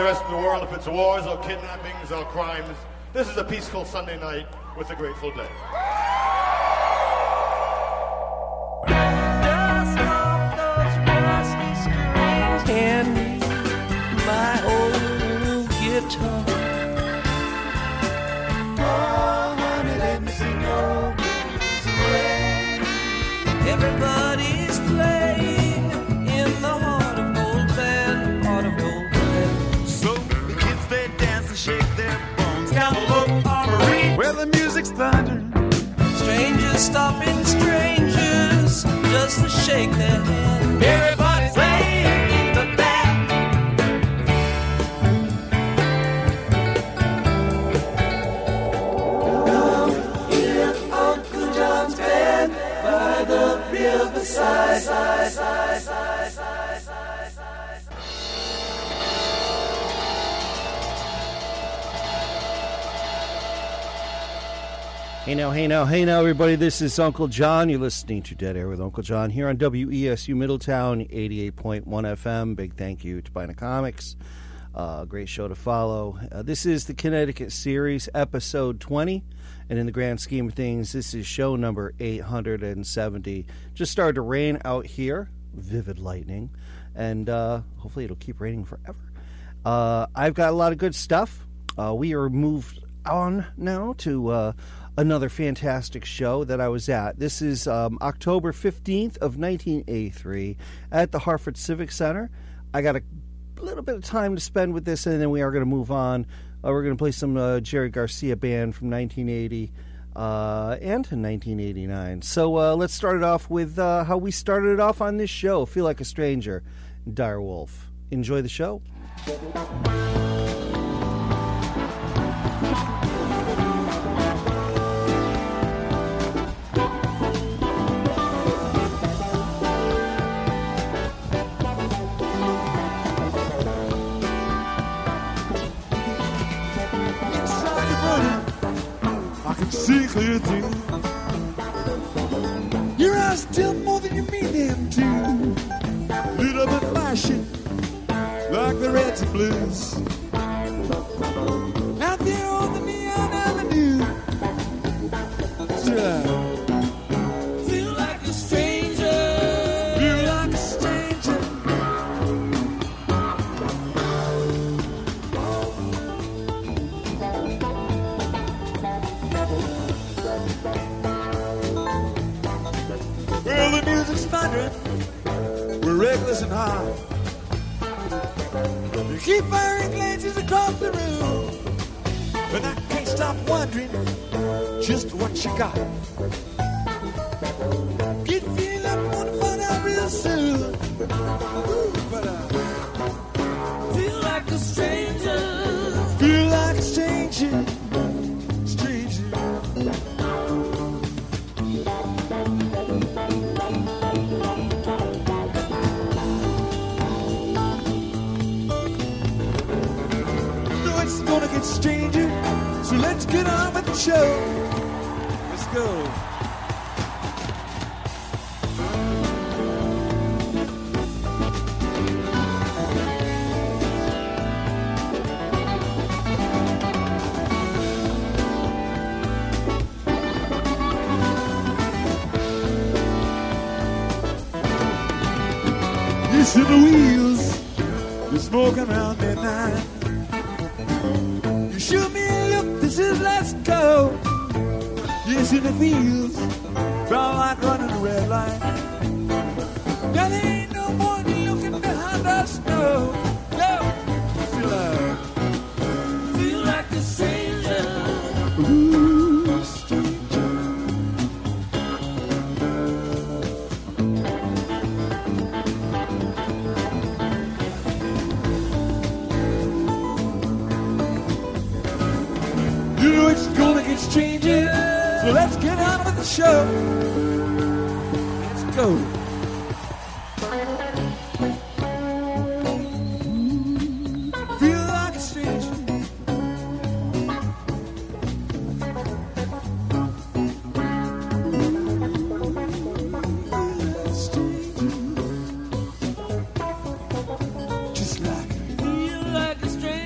the rest of the world if it's wars or kidnappings or crimes. This is a peaceful Sunday night with the Grateful Dead. And my old guitar. Oh, honey, let me sing your blues away. Everybody's playing in the heart of gold band, heart of gold band. So the kids they dance and shake their bones down the low armory where the music's thundering. Strangers stopping strangers just to shake their hand. Everybody's playing the band. Come hear Uncle John's band by the riverside. Hey now, everybody. This is Uncle John. You're listening to Dead Air with Uncle John here on WESU Middletown, 88.1 FM. Big thank you to Bina Comics. Great show to follow. This is the Connecticut Series, episode 20. And in the grand scheme of things, this is show number 870. Just started to rain out here. Vivid lightning. And hopefully it'll keep raining forever. I've got a lot of good stuff. We are moved on now to another fantastic show that I was at. This is October 15th of 1983 at the Hartford Civic Center. I got a little bit of time to spend with this, and then we are going to move on. We're going to play some Jerry Garcia Band from 1980 and 1989. So let's start it off with how we started it off on this show, Feel Like a Stranger, Dire Wolf. Enjoy the show. See clear through. Your eyes tell more than you mean them to. Lit up and flashing like the reds and blues. Out there on the neon avenue. Feel like a stranger. Feel like a stranger. Well, the music's thundering. We're reckless and high. You keep firing glances across the room, but I can't stop wondering just what you got. Get feeling up, wanna find out real soon. But I feel like a stranger. Feel like a stranger. Gonna get stranger, so let's get on with the show. Let's go. You see the wheels, you're smoking around midnight. Shoot me a look, this is let's go. Yes, in the fields, brown light running a red light. Now there ain't no more than looking behind us, no. No, feel like a stranger. Ooh, stranger. You know it's gonna get stranger, so let's get on with the show. Let's go. Feel like a stranger. Just like feel like a stranger.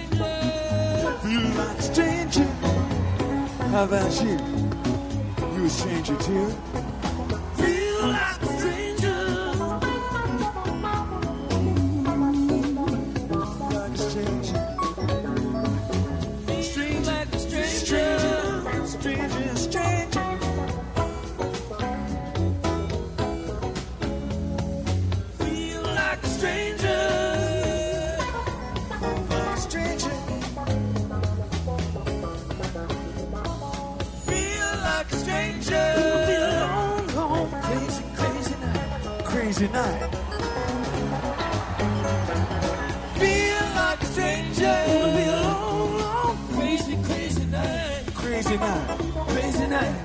How about you? You a stranger too? Feel like a stranger. Like a stranger. Strange like a stranger. Stranger, stranger. Feel like a stranger. Like a stranger. Feel like a stranger. It'll be a long, long, crazy, crazy night. Crazy night. Feel like a stranger. It'll be a long, long, crazy, crazy night. Crazy night. Crazy night.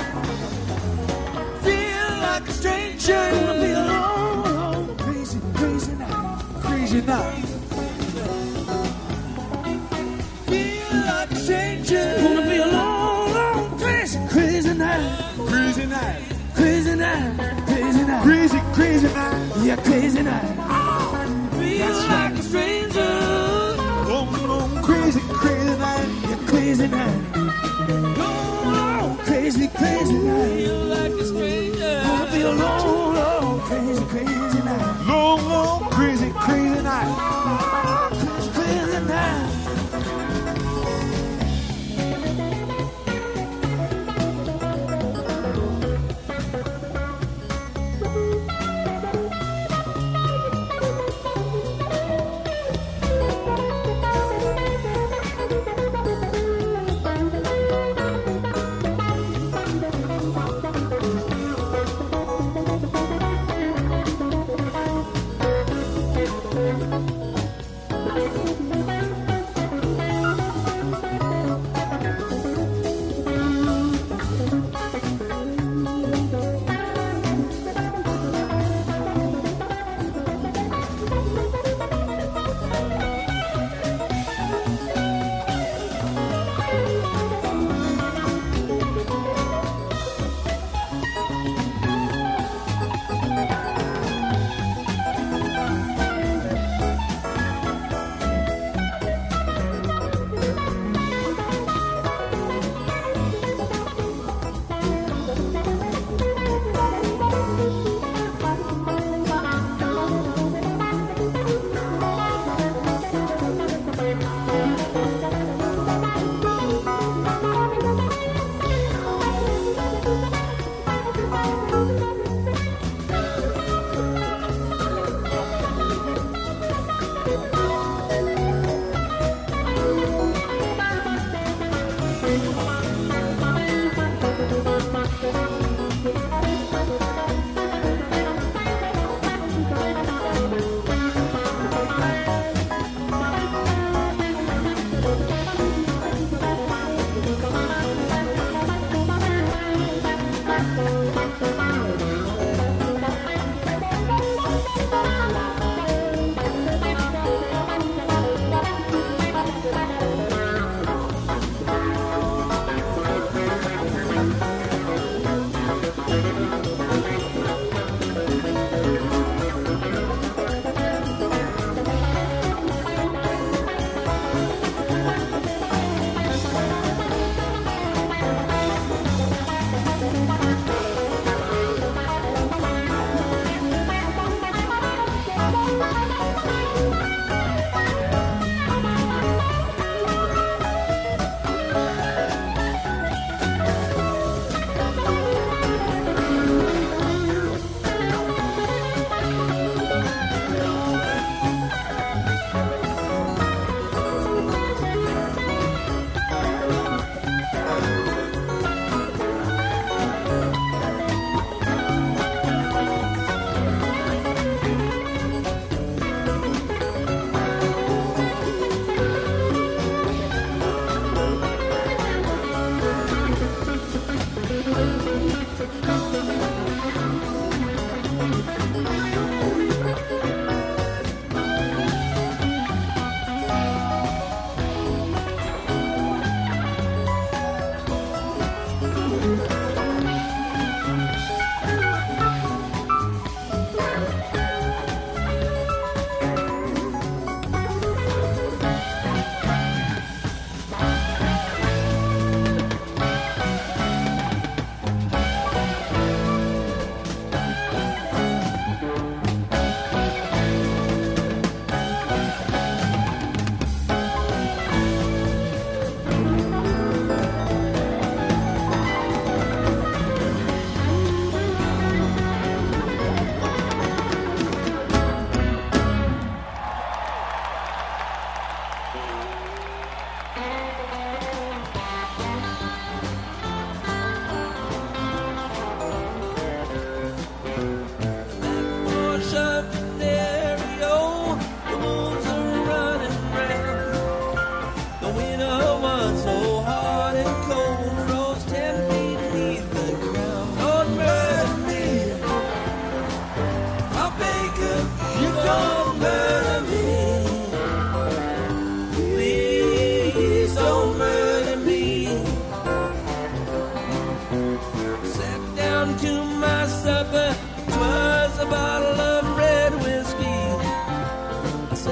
Feel like a stranger. It'll be a long, long, Crazy, crazy night. Crazy night. feel like a stranger. Gonna be a long, long, crazy, crazy night. Crazy night. Crazy night. Crazy night. Crazy, crazy night. Yeah, crazy night. Feel That's like right. a stranger. Long, long, crazy, crazy night. Yeah, crazy night. Long, long, crazy, crazy night. Feel like a stranger. Gonna be a long, long, crazy, crazy night. Long, long, crazy, crazy night. Crazy, crazy night.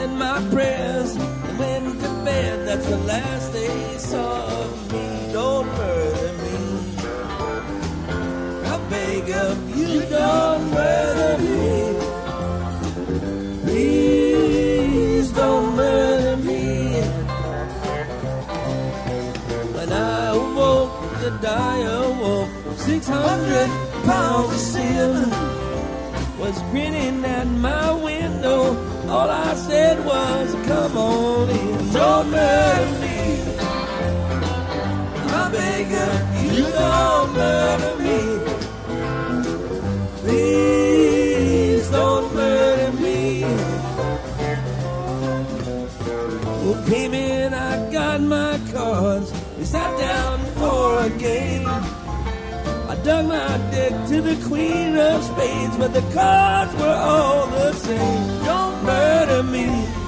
said my prayers and went to bed. That's the last they saw of me. Don't murder me. I beg of you, don't murder me. Please don't murder me. When I awoke, the dire wolf, 600 pounds of silver, was grinning at my window. All I said was, come on in, don't murder me. I beg of you, don't murder me. Please don't murder me. Who came in, I got my cards. We sat down for a game. I dug my dick to the queen of spades, but the cards were all the same. Don't murder me.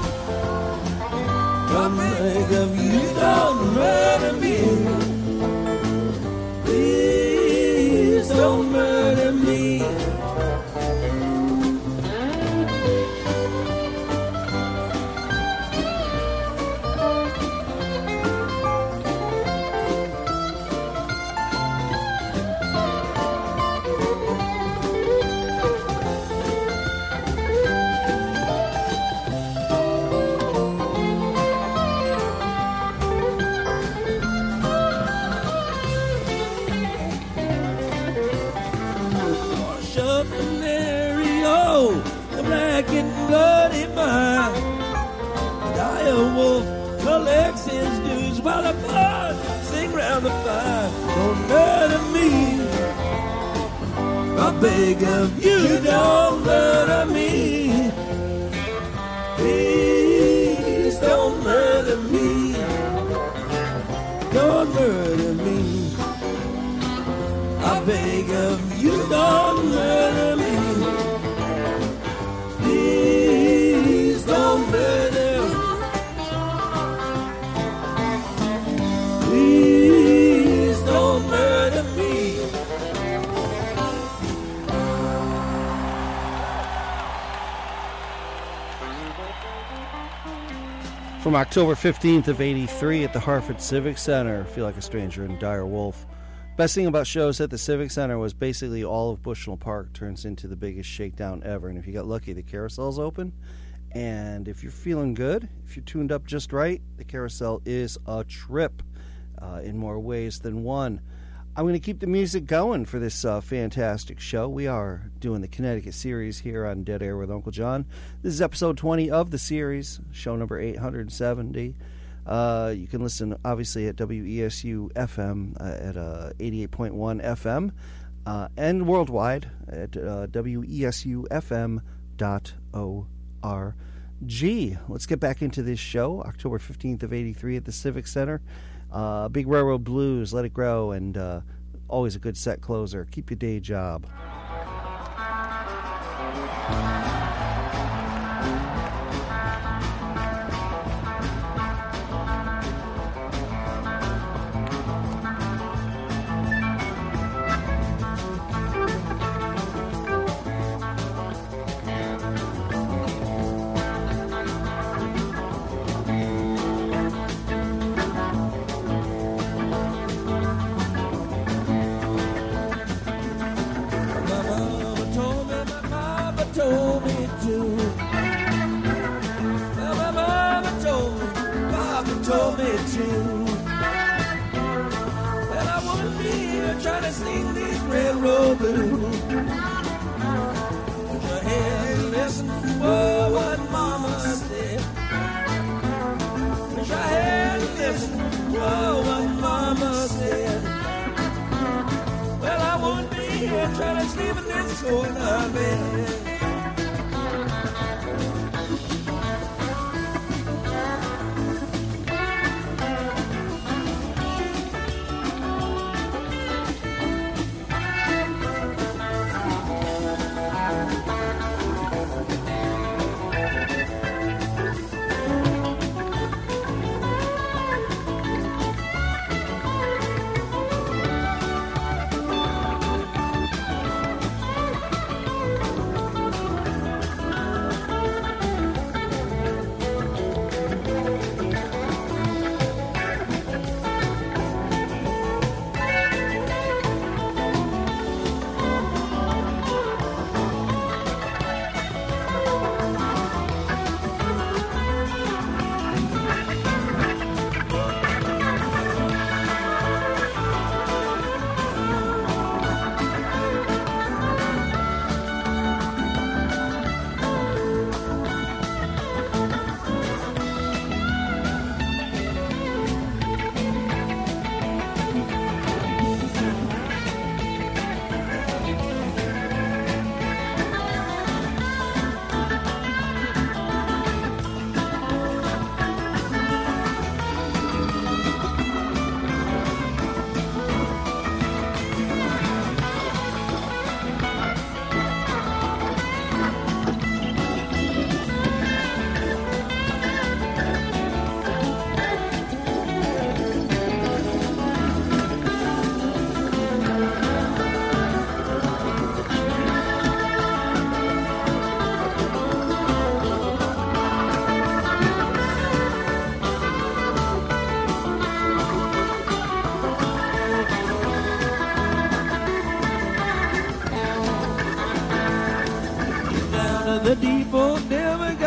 I beg of you, don't murder me. Please don't murder me. Black and bloody mine. Dire wolf collects his dues while the birds sing round the fire. Don't murder me. I beg of you, don't murder me. Please don't murder me. Don't murder me. I beg of you, don't murder me. Please don't murder. Please don't murder me. From October 15th of 83 at the Hartford Civic Center, Feel Like a Stranger and Dire Wolf. Best thing about shows at the Civic Center was basically all of Bushnell Park turns into the biggest shakedown ever. And if you got lucky, the carousel's open. And if you're feeling good, if you're tuned up just right, the carousel is a trip in more ways than one. I'm going to keep the music going for this fantastic show. We are doing the Connecticut series here on Dead Air with Uncle John. This is episode 20 of the series, show number 870. You can listen, obviously, at WESU FM at 88.1 FM and worldwide at WESUFM.org. Let's get back into this show. October 15th of 83 at the Civic Center. Big Railroad Blues, Let It Grow, and always a good set closer. Keep your day job.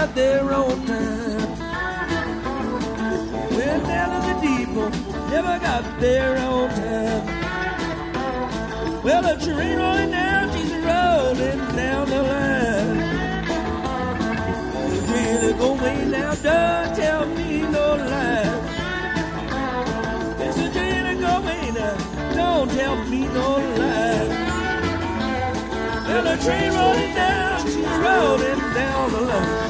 got there on time. Well, down in the depot, never got there on time. Well, the train rolling down, she's rolling down the line. Really go way now, don't tell me no lie. It's a really go way now, don't tell me no lie. Well, the train rolling down, she's rolling down the line.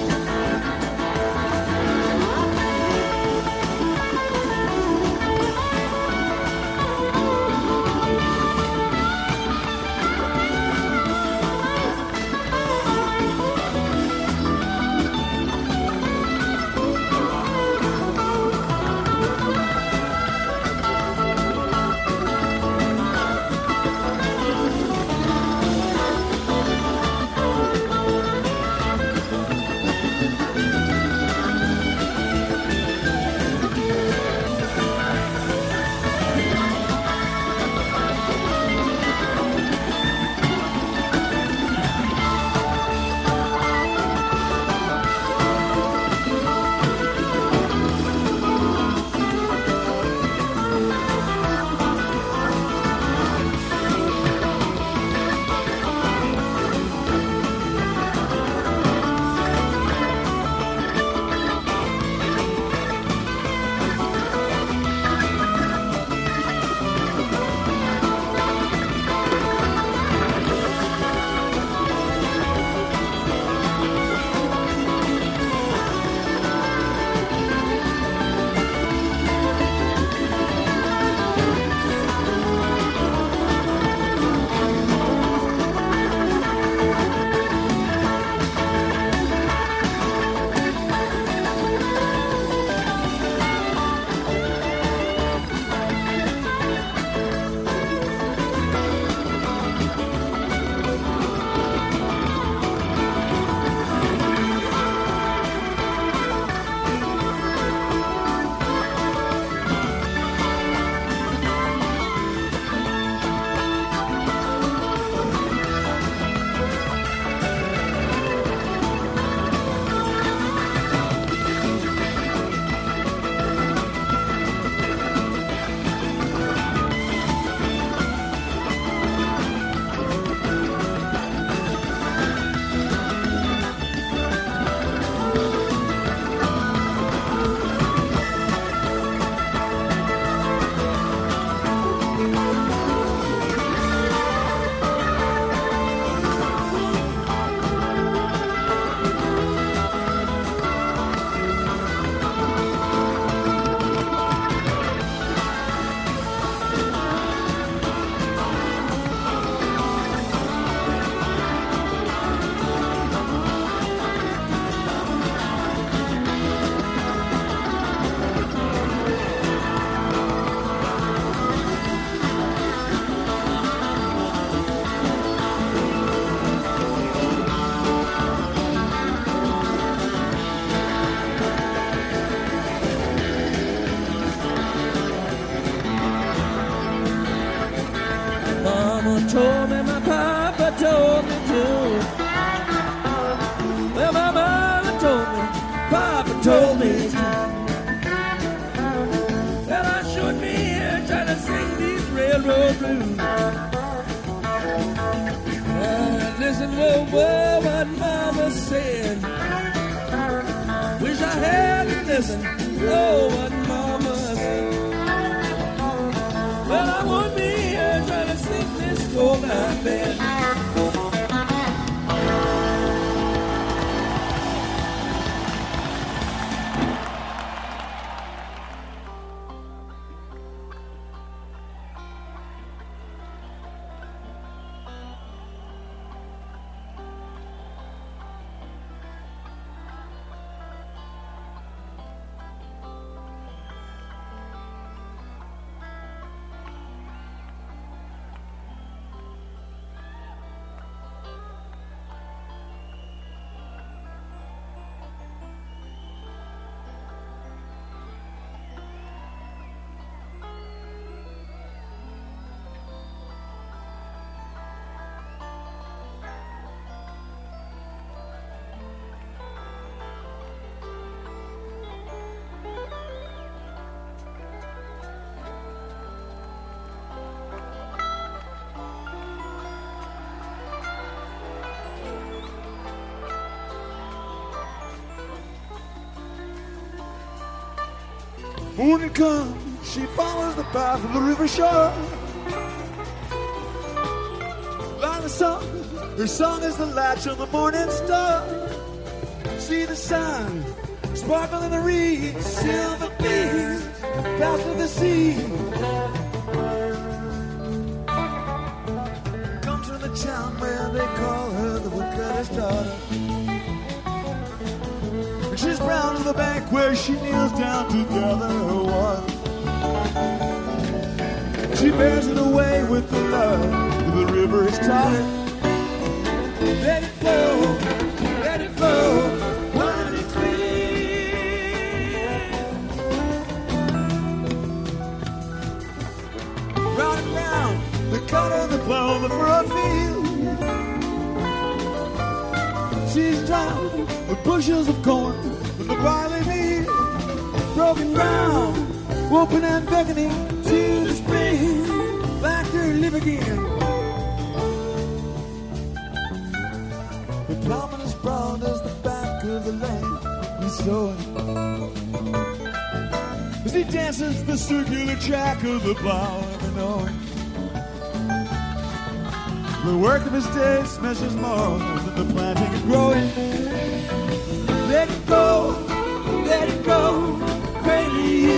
Told me, my papa told me to. Well, my mama told me, papa told me to. Well, I should be here trying to sing these railroad blues. Listen, whoa, what mama said. Wish I had listened, oh, what mama said. Well, I won't be here trying to sing this cold night bed. Morning comes, she follows the path of the river shore. Like the sun, her song is the latch on the morning star. See the sun sparkle in the reeds, silver beams pass through the sea. Come to the town where they call her the woodcutter's daughter. And she's brown to the bank where she kneels down to gather her water. She bears it away with the love the river has taught her. Let it flow, let it flow. Cut on the plow, the furrow field. She's drowned with bushels of corn from the barley meal. Broken ground, open and beckoning to the spring, back to live again. The plowman is broad as the back of the land he's sowing, as he dances the circular track of the plow, ever knowing the work of his days measures more than the planting and growing. Let it go, crazy.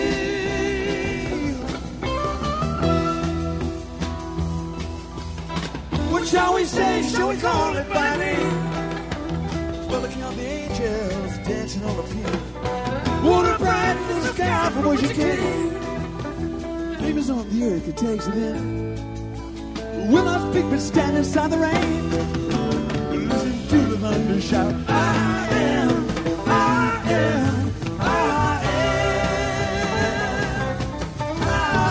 What shall we say? Shall we call it by name? Well, look how the angels dancing on the pier. Water bright in the sky from where she came. Neighbors on the earth, it takes it in. Will not speak but stand inside the rain. Listen to the thunder shout. I am, I am, I am, I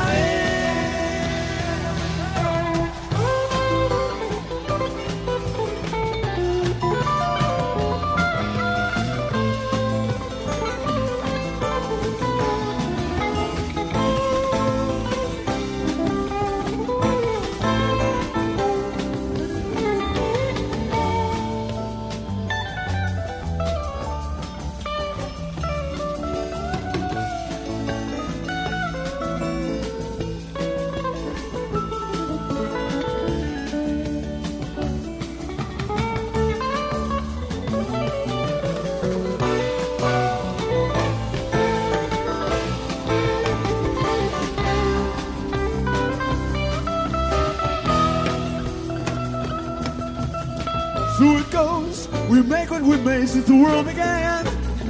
So it goes, we make what we made since the world began.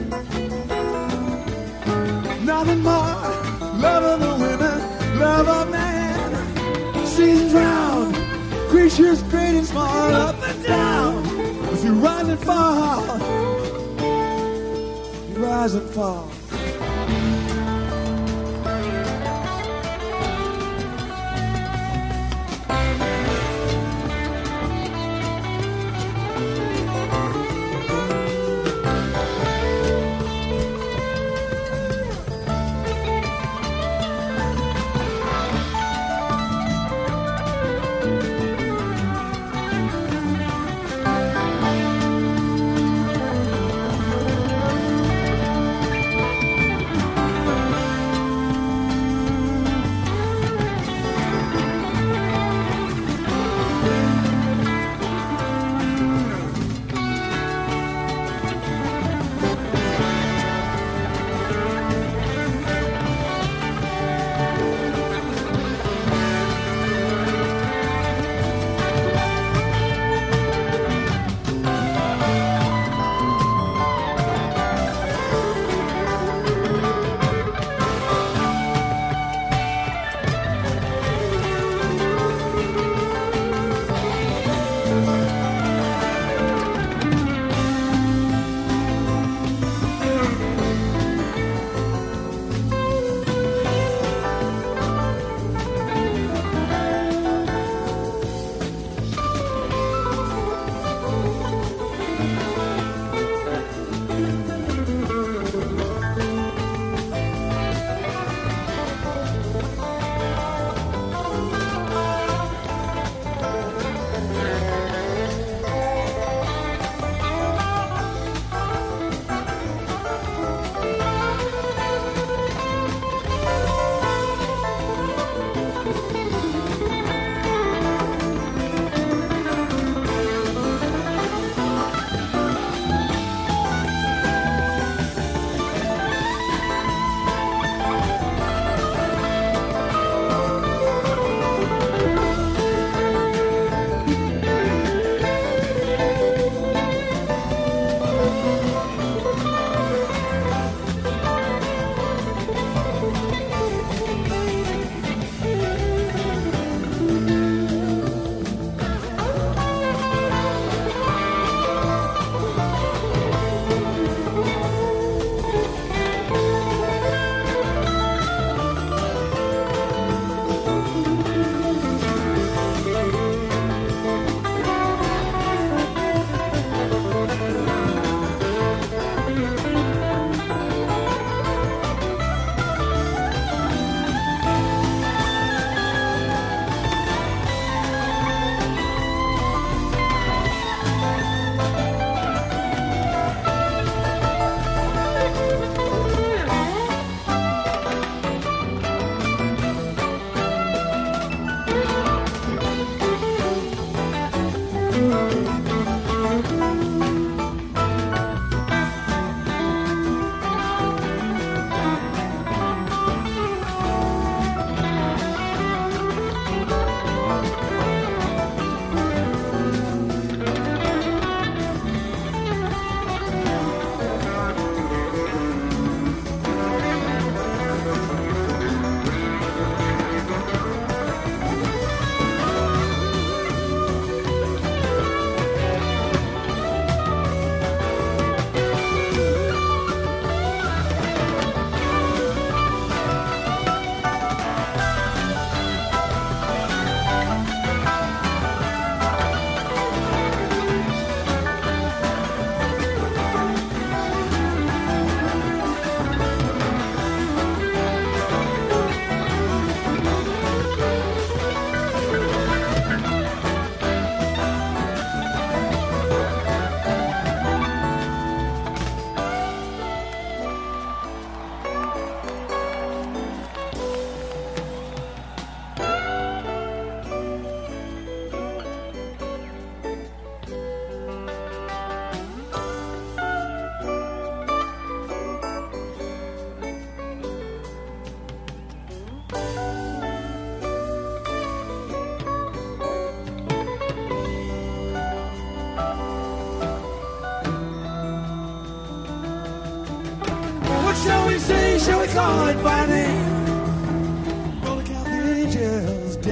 Nothing more, love of the women, love of man. Seasons round, creatures great and small, up and down. As you rise and fall, you rise and fall.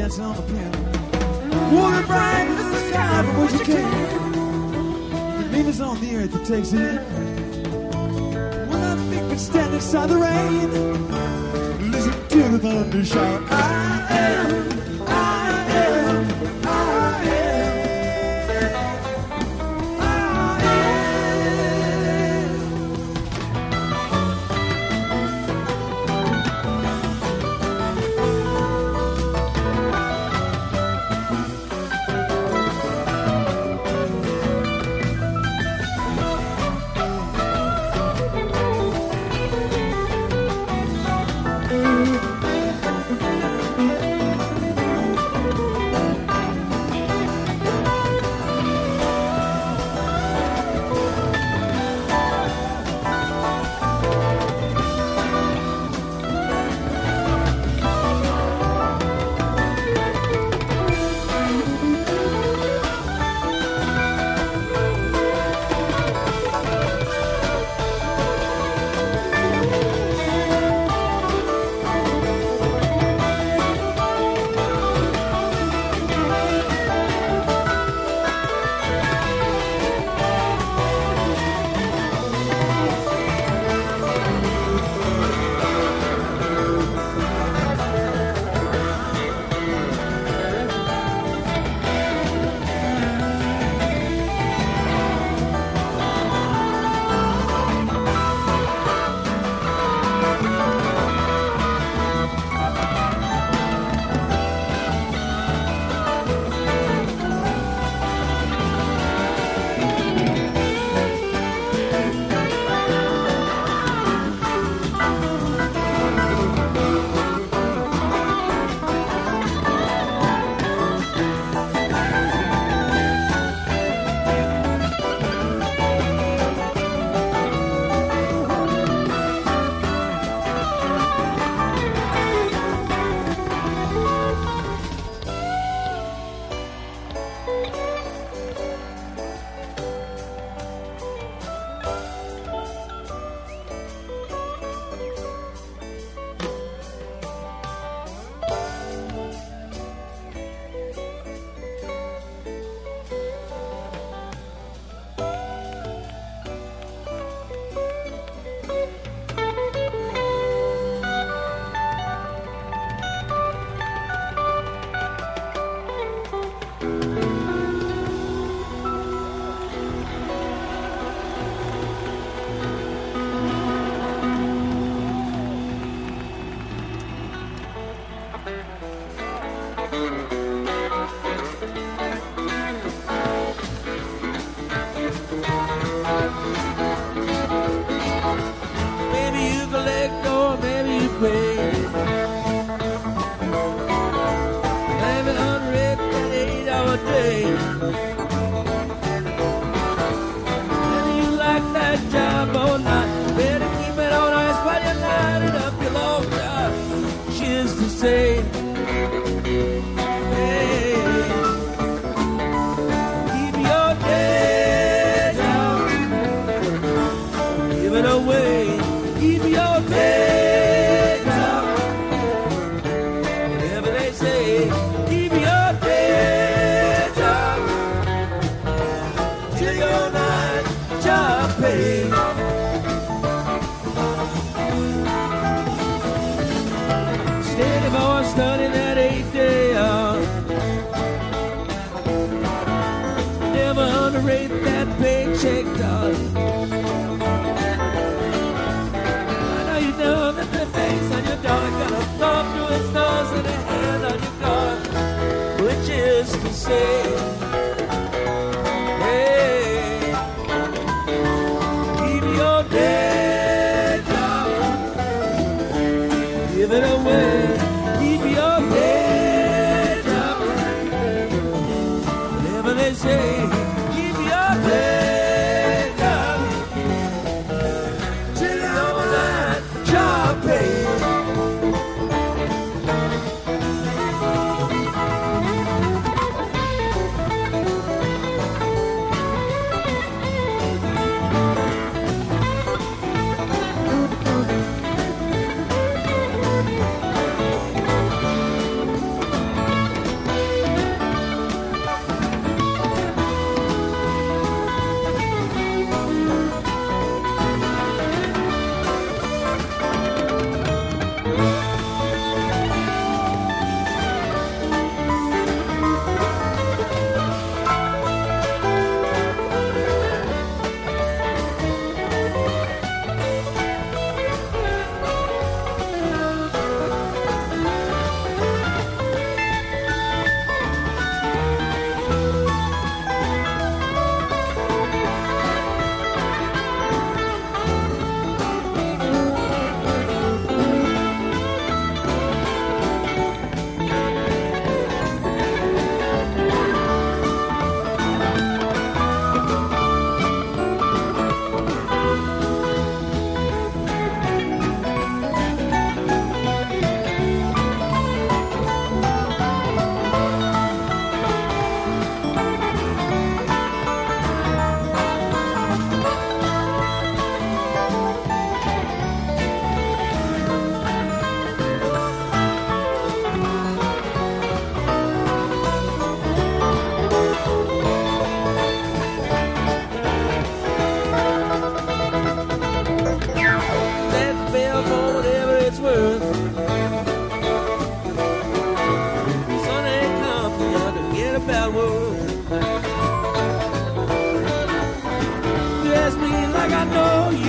lights on the piano. Water bright as the sky from which you came. The neighbors on the earth that takes it in. When I think we stand inside the rain, listen to the thunder shout. I am, I am, I am.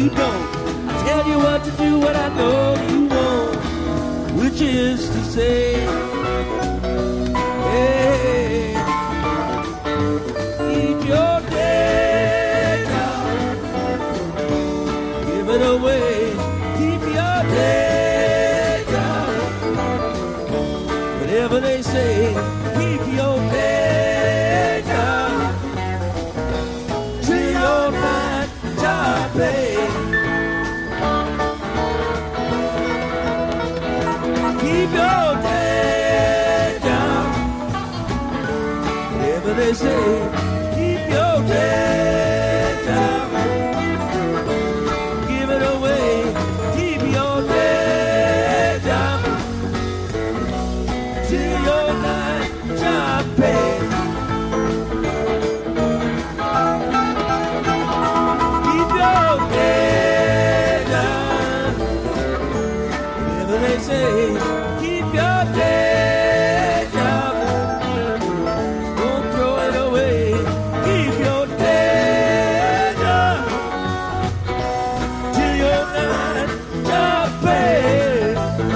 you don't. I tell you what to do, what I know you won't. Which is to say, hey, keep your day job, give it away. Keep your day job, whatever they say. Keep your day job till your night job pay. Keep your day job, whatever they say. Keep your day job, give it away. Keep your day job till your night job pay. Keep your day job, whatever they say. Keep your day job, don't throw it away. Keep your day job till your night job pay.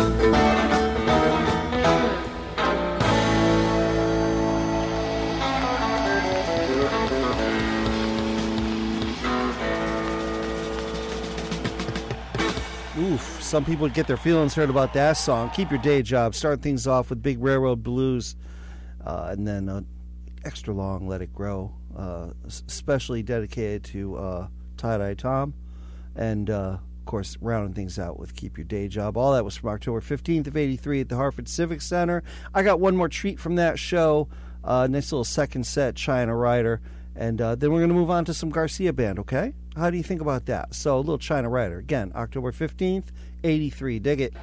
Oof, some people get their feelings hurt about that song. Keep your day job. Start things off with Big Railroad Blues, and then extra long Let It Grow, especially dedicated to Tie-Dye Tom, and of course rounding things out with Keep Your Day Job. All that was from October 15th of 83 at the Hartford Civic Center. I got one more treat from that show, nice little second set, China Rider, and then we're going to move on to some Garcia Band, okay? How do you think about that? So a little China Rider. Again, October 15th, 83. Dig it.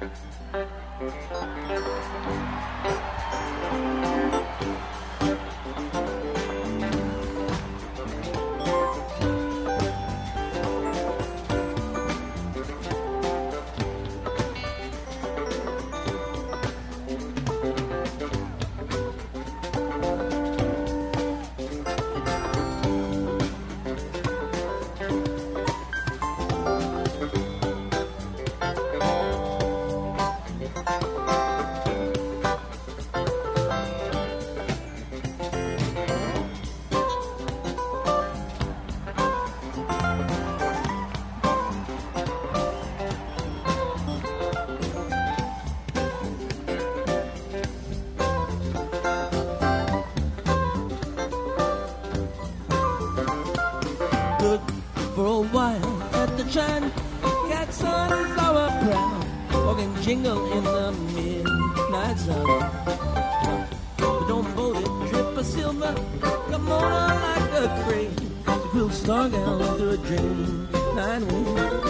For a while at the China cat sunflower brown, walking jingle in the midnight sun. But don't vote it, drip of silver, come on like a crane. The quilt star down through a drain, nine wings.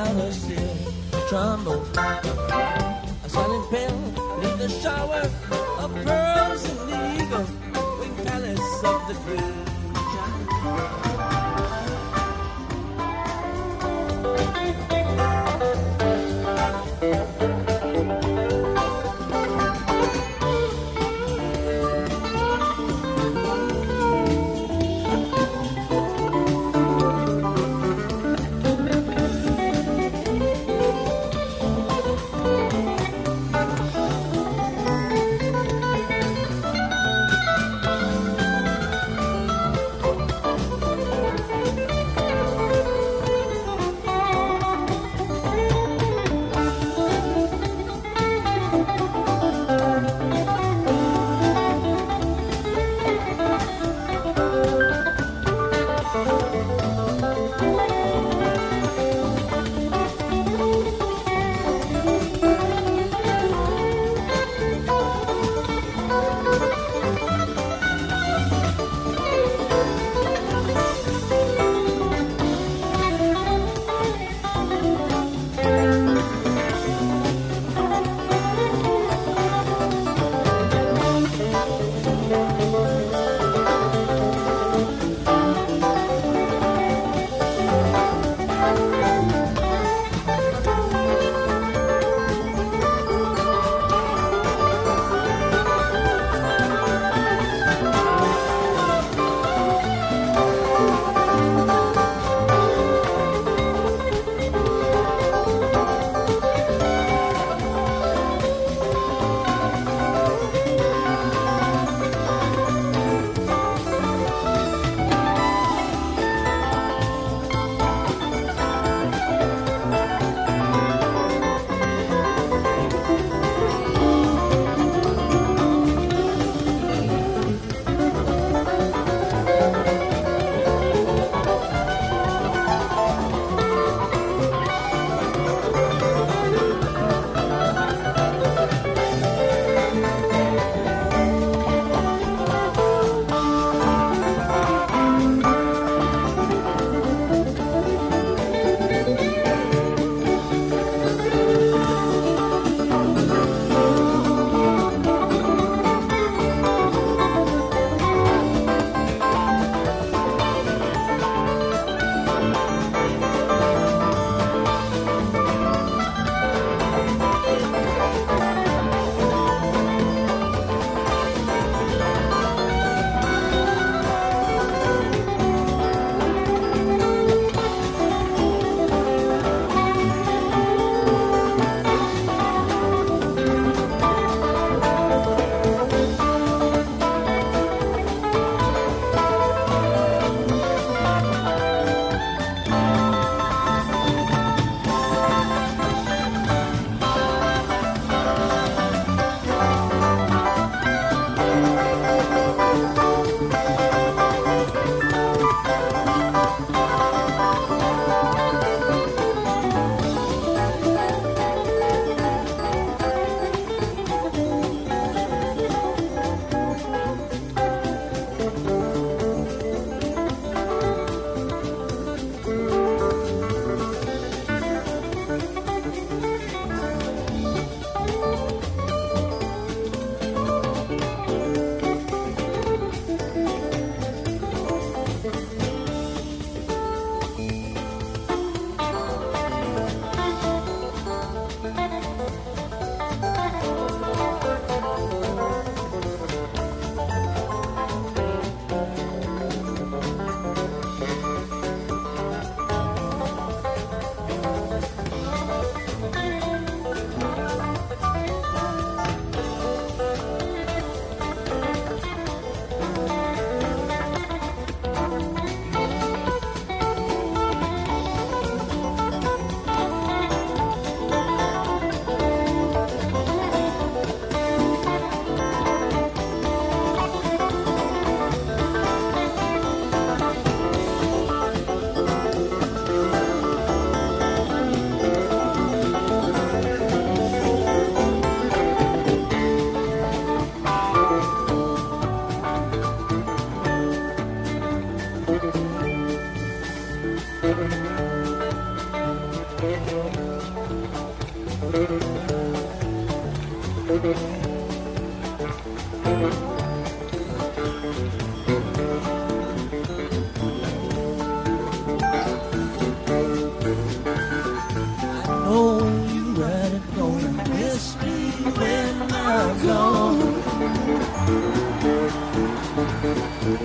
trombone, a silent bell beneath the shower. of pearls and the eagle winged palace of the queen.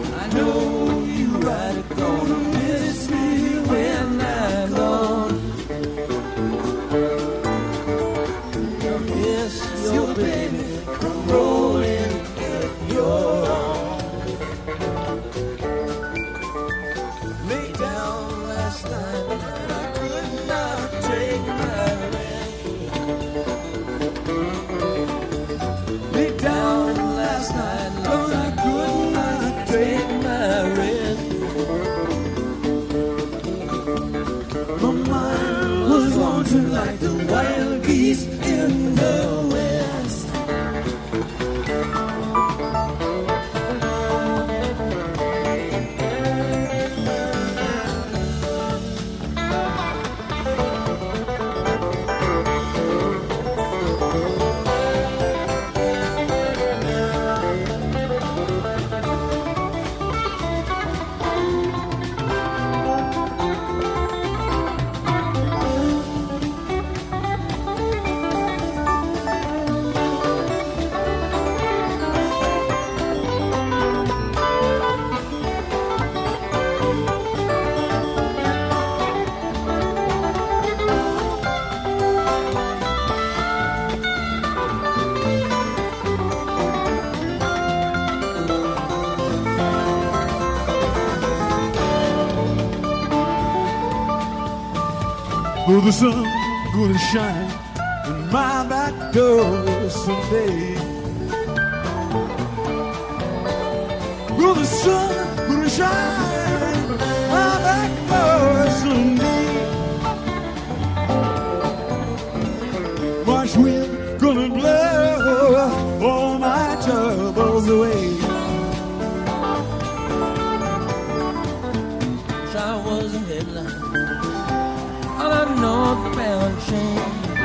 I know you right gonna miss me when I'm gone. Miss your baby rolling in your arms. Lay down last night and I could not take my rest. Lay down last night and I could not take my rest. My mind was wandering like the wild geese in the west. Oh, the sun gonna shine in my back door someday. Oh, the sun gonna shine in my back door someday. March wind gonna blow all my troubles away. Showers and headlines on a northbound train.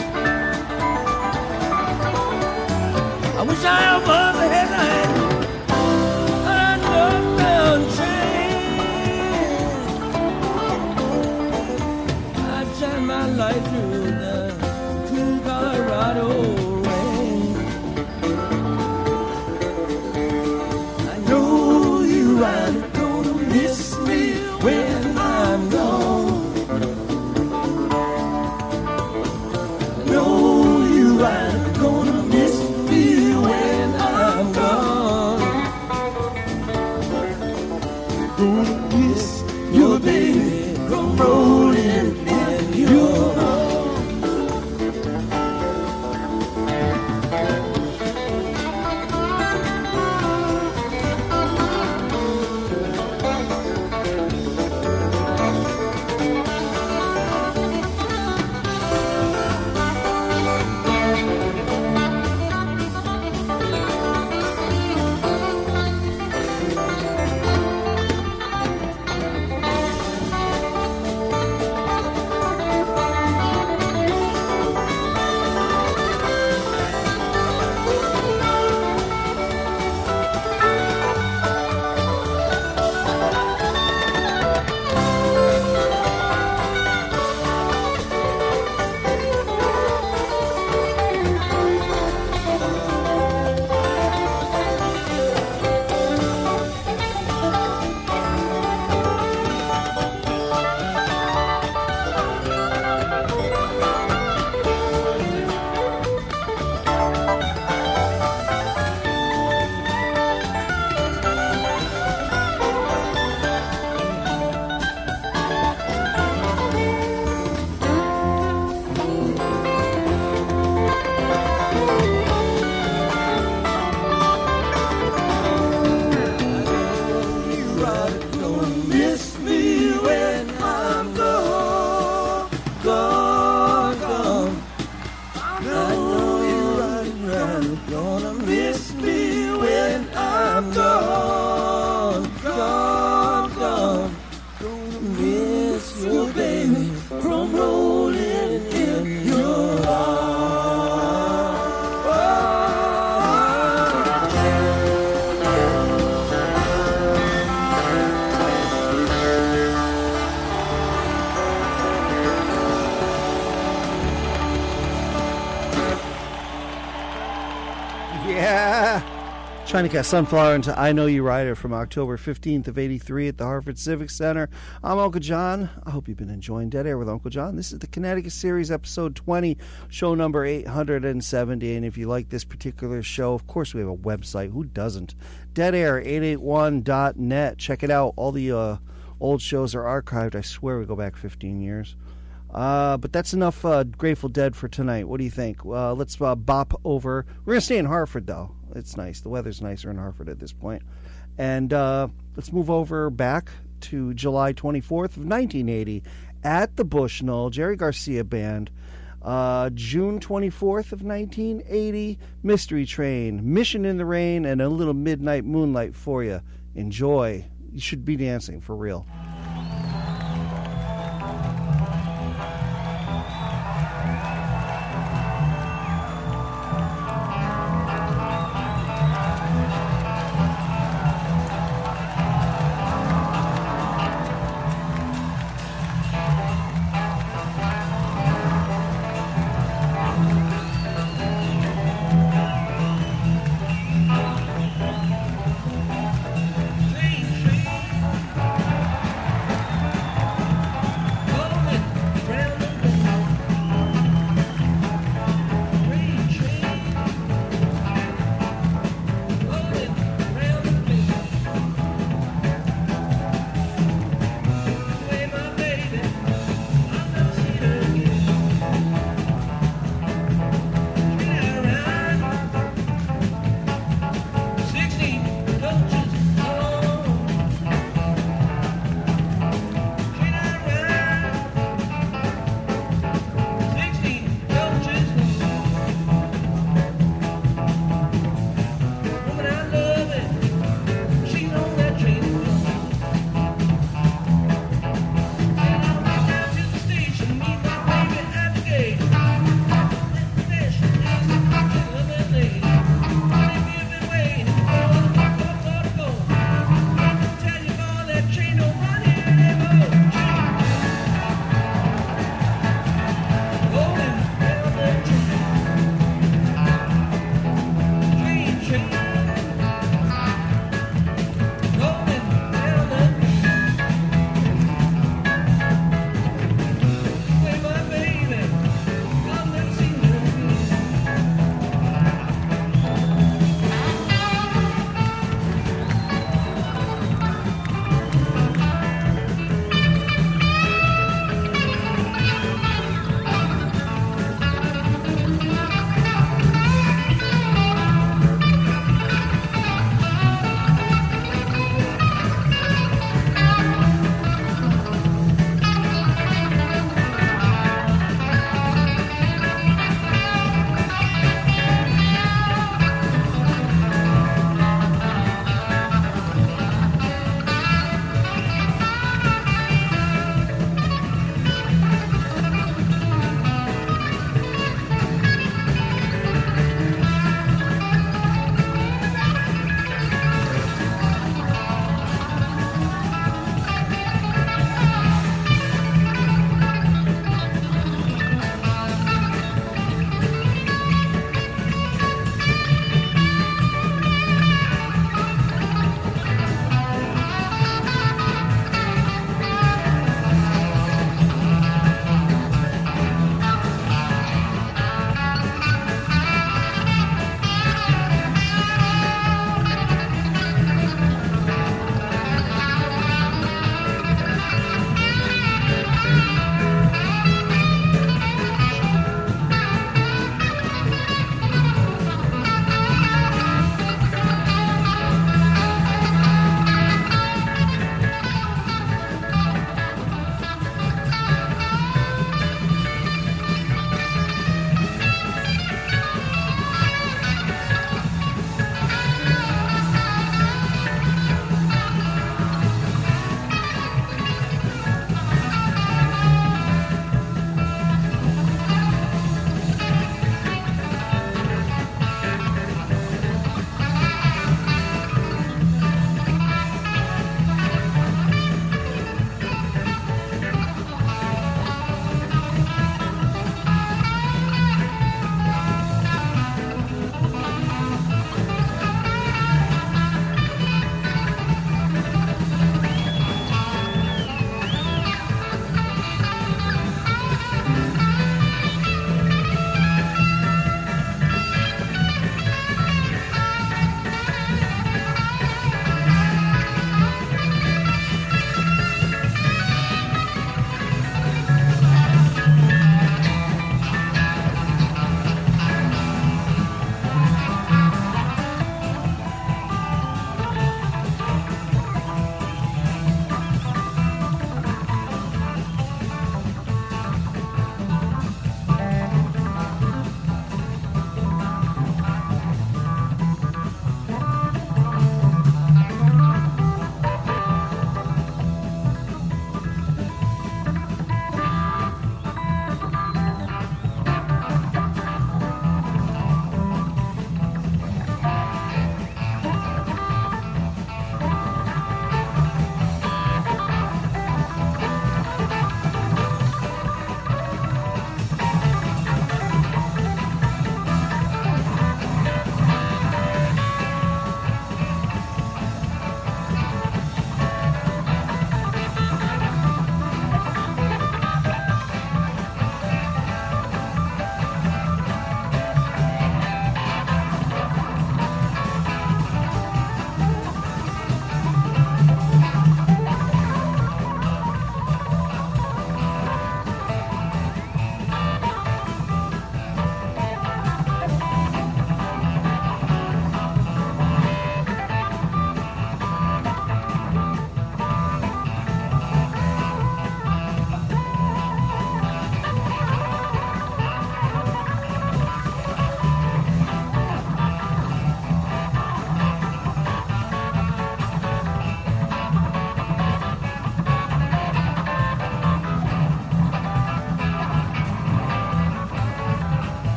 I wish I was a headline on a northbound train. I'd shine my light through the cool Colorado rain. I know you ain't gonna miss me when I'm gone. I'm gonna miss me when I'm gone. Gonna miss your baby from rolling in your arms. China Cat Sunflower into I Know You Rider from October 15th of 83 at the Hartford Civic Center. I'm Uncle John. I hope you've been enjoying Dead Air with Uncle John. This is the Connecticut Series, episode 20, show number 870. And if you like this particular show, of course we have a website. Who doesn't? Deadair881.net. Check it out. All the old shows are archived. I swear we go back 15 years. But that's enough Grateful Dead for tonight. What do you think? Let's bop over. We're going to stay in Hartford, though. It's nice. The weather's nicer in Hartford at this point. And let's move over back to July 24th of 1980 at the Bushnell, Jerry Garcia Band. June 24th of 1980, Mystery Train, Mission in the Rain, and a little Midnight Moonlight for you. Enjoy. You should be dancing, for real.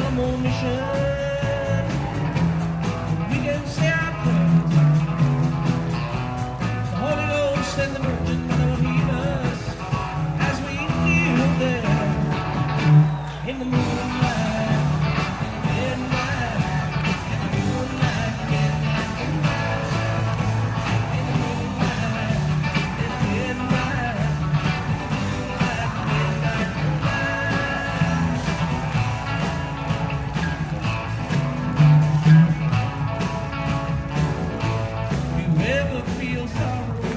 premonition. We can say our prayers. The Holy Ghost and the Virgin Mother will lead us as we kneel there in the moonlight, midnight, in the moonlight, midnight, in the moonlight, midnight. You ever feel sorrow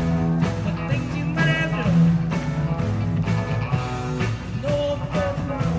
for things you might have done? No, but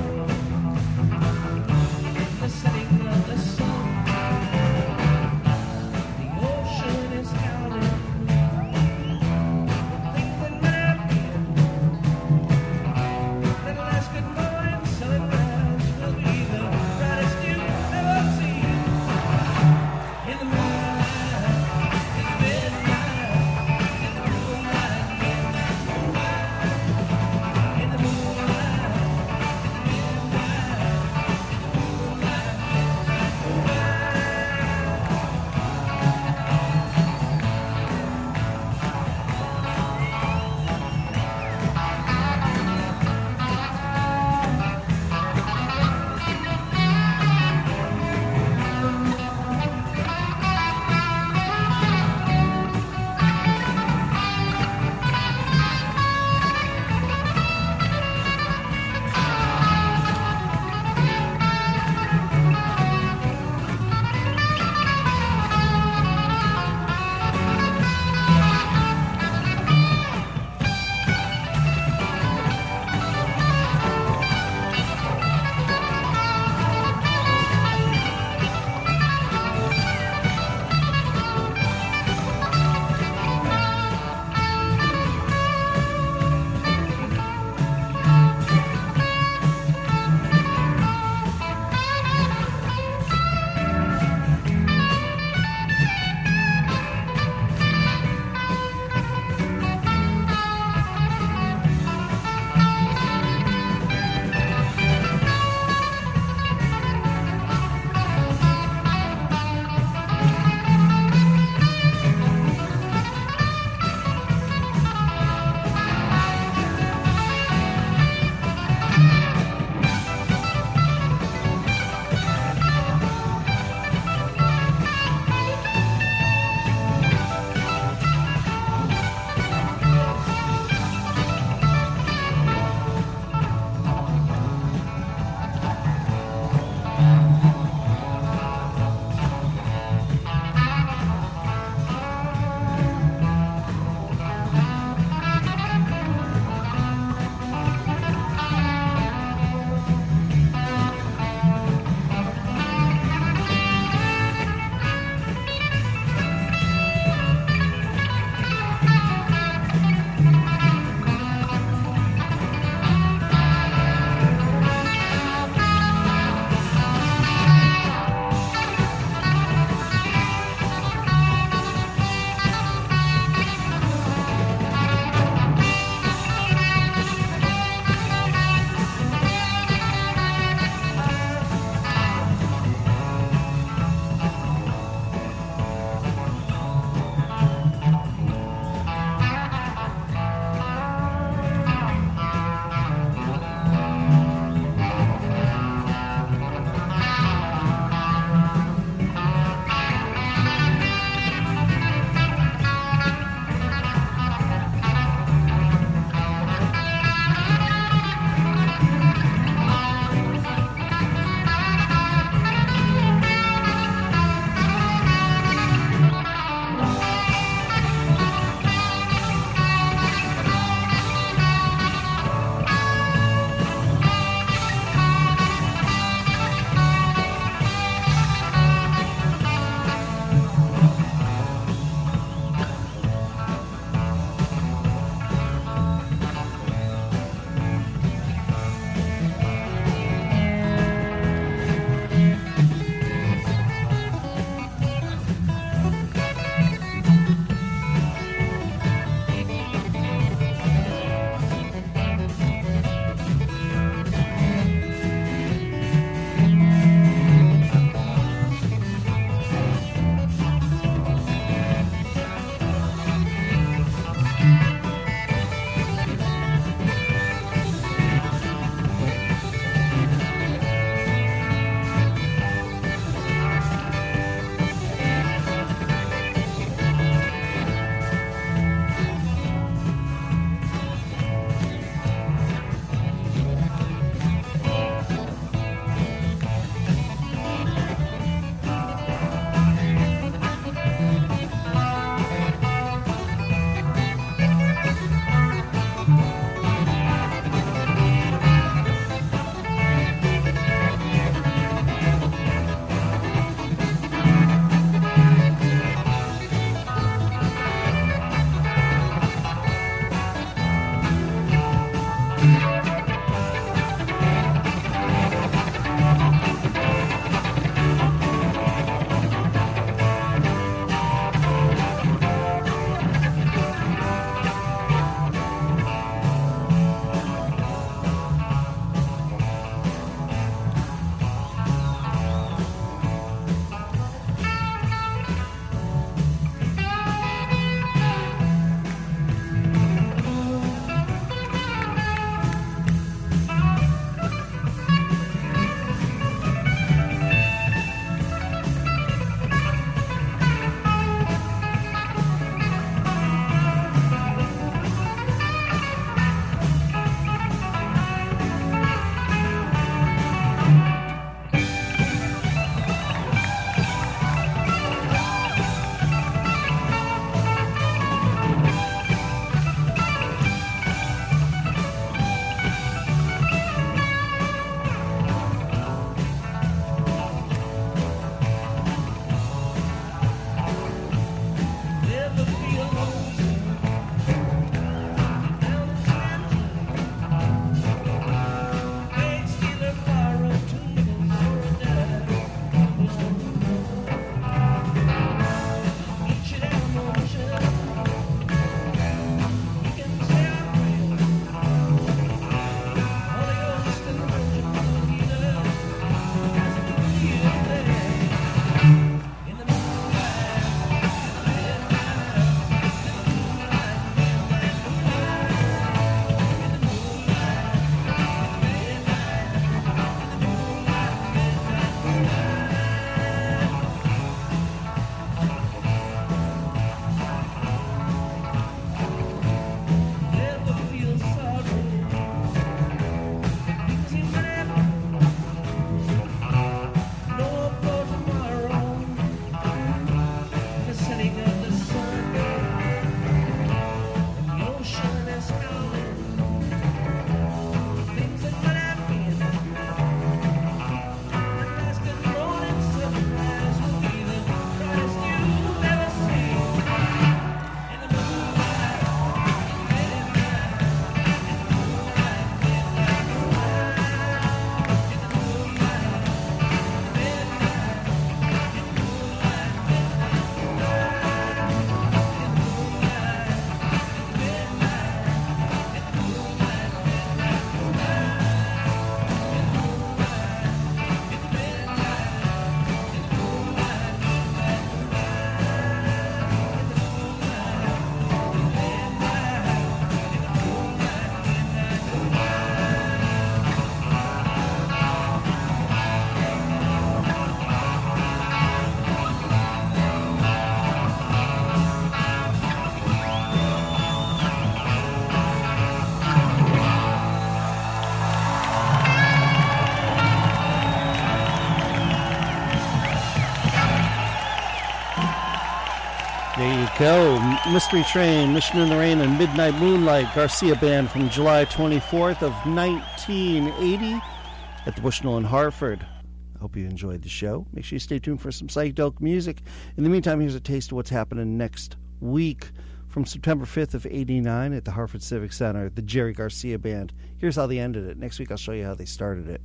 There you go. Mystery Train, Mission in the Rain, and Midnight Moonlight, Garcia Band from July 24th of 1980 at the Bushnell in Hartford. I hope you enjoyed the show. Make sure you stay tuned for some psychedelic music. In the meantime, here's a taste of what's happening next week. From September 5th of 89 at the Hartford Civic Center, the Jerry Garcia Band. Here's how they ended it. Next week I'll show you how they started it.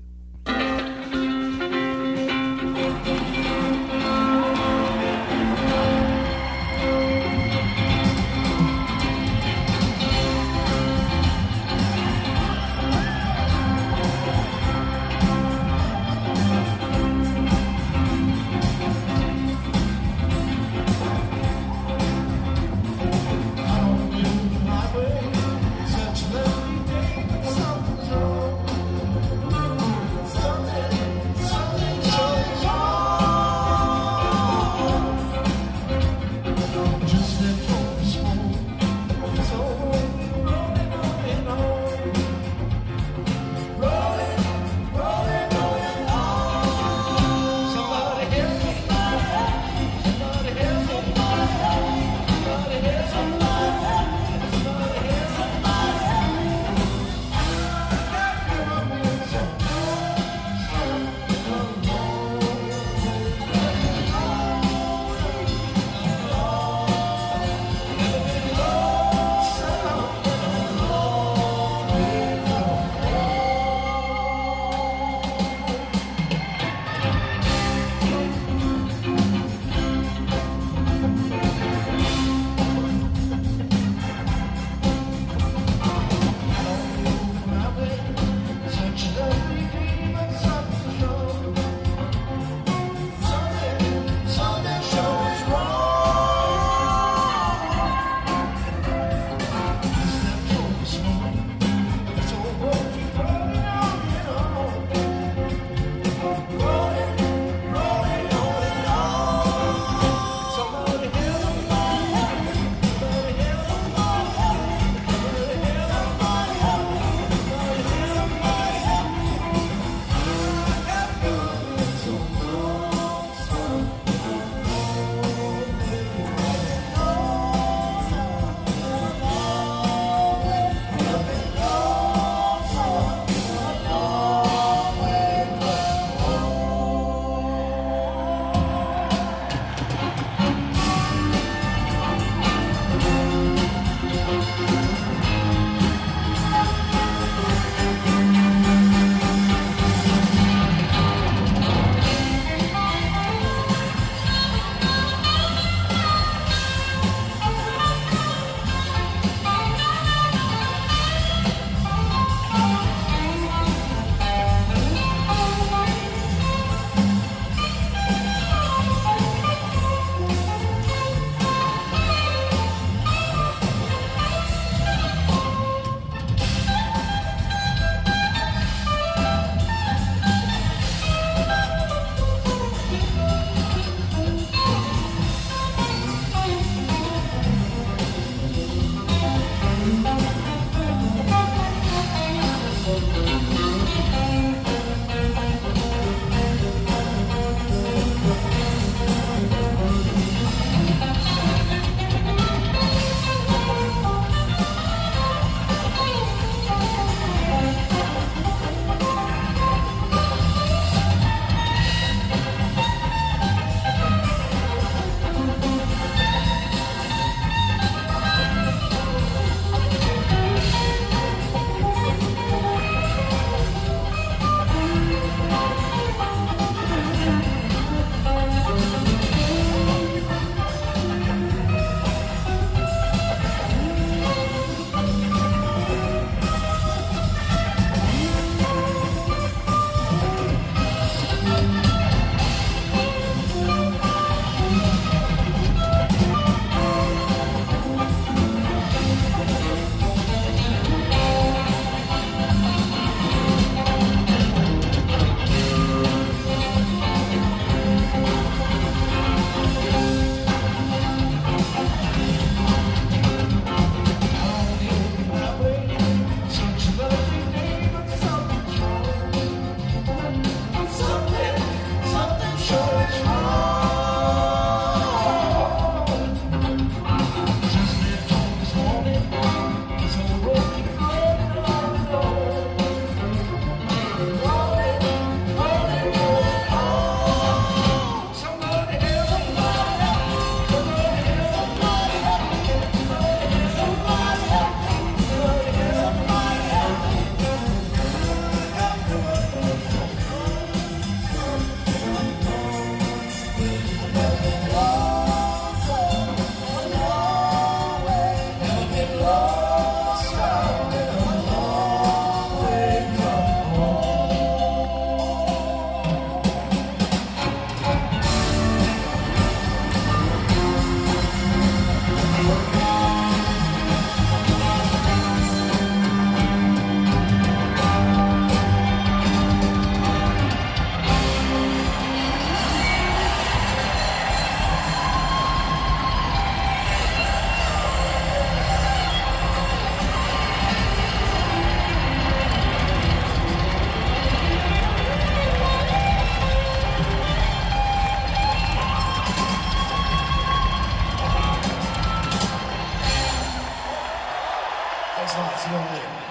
Transnationally.